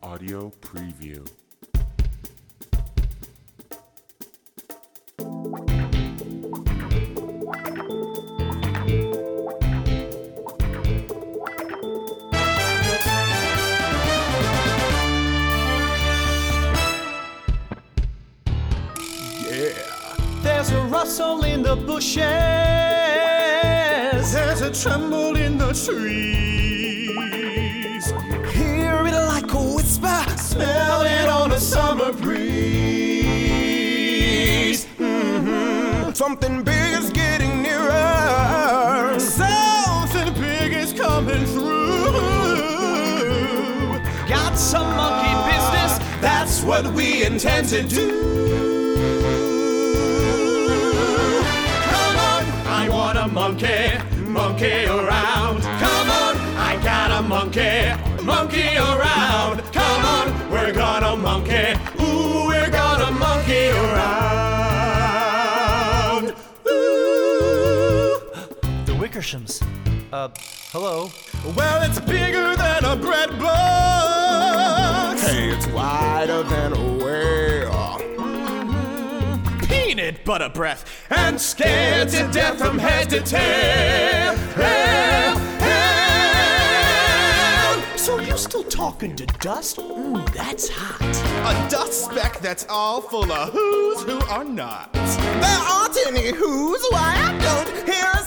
audio preview. There's a rustle in the bushes. There's a tremble in the trees. Hear it like a whisper. Smell it on a summer breeze. Something big is getting nearer. Something big is coming through. Got some monkey business. That's what we intend to do. I want a monkey around. Come on, I got a monkey around. Come on, we're gonna monkey. Ooh, we're gonna monkey around. Ooh. The Wickershams. Hello? Well, it's bigger than a bread box. Hey, it's wider than a whale. Peanut butter breath and scared to death from head to tail. So you're still talking to dust? Ooh, that's hot. A dust speck that's all full of who's who are not. There aren't any who's. Why, I don't hear a